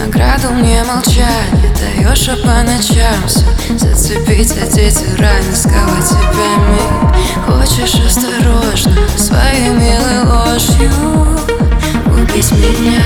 Награду мне молчание даешь, а по ночам все зацепить, одеть и ранее сковать тебя миг. Хочешь осторожно своей милой ложью убить меня.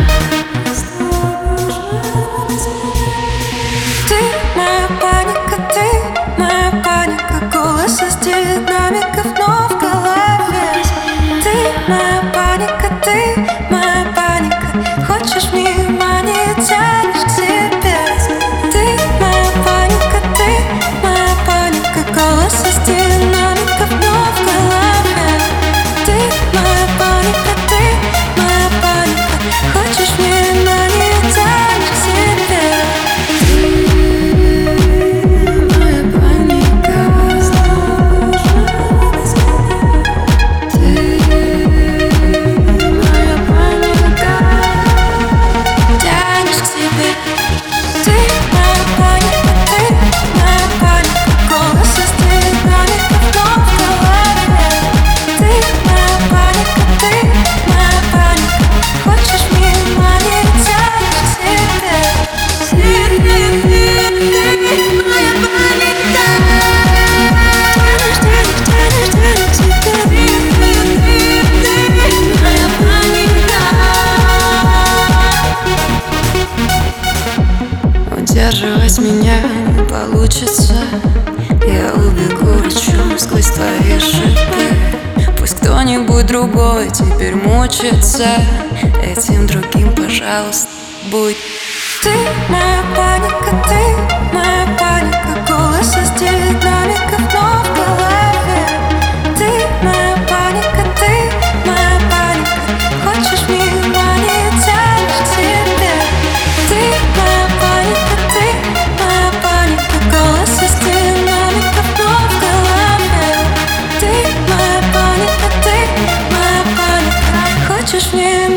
Ты моя паника, ты моя паника. Голос из динамиков, но в голове. Ты моя паника, ты моя паника. Хочешь внимания, тянешь к себе. Ты моя паника, ты моя паника. Голос из динамиков, но в голове. Ты моя паника, ты моя паника. Хочешь внимания, тянешь к себе. Удерживать меня не получится. Я убегу, лечу сквозь твои шипы. Пусть кто-нибудь другой теперь мучится. Этим другим, пожалуйста, будь. Ты моя паника, ты моя паника. Голос из динамиков, но в голове. Ты моя паника, ты моя паника. Хочешь внимания, тянешь к себе. Ты моя паника, ты моя паника. Голос из динамиков, но в голове. Ты моя паника, ты моя паника. Хочешь внимания.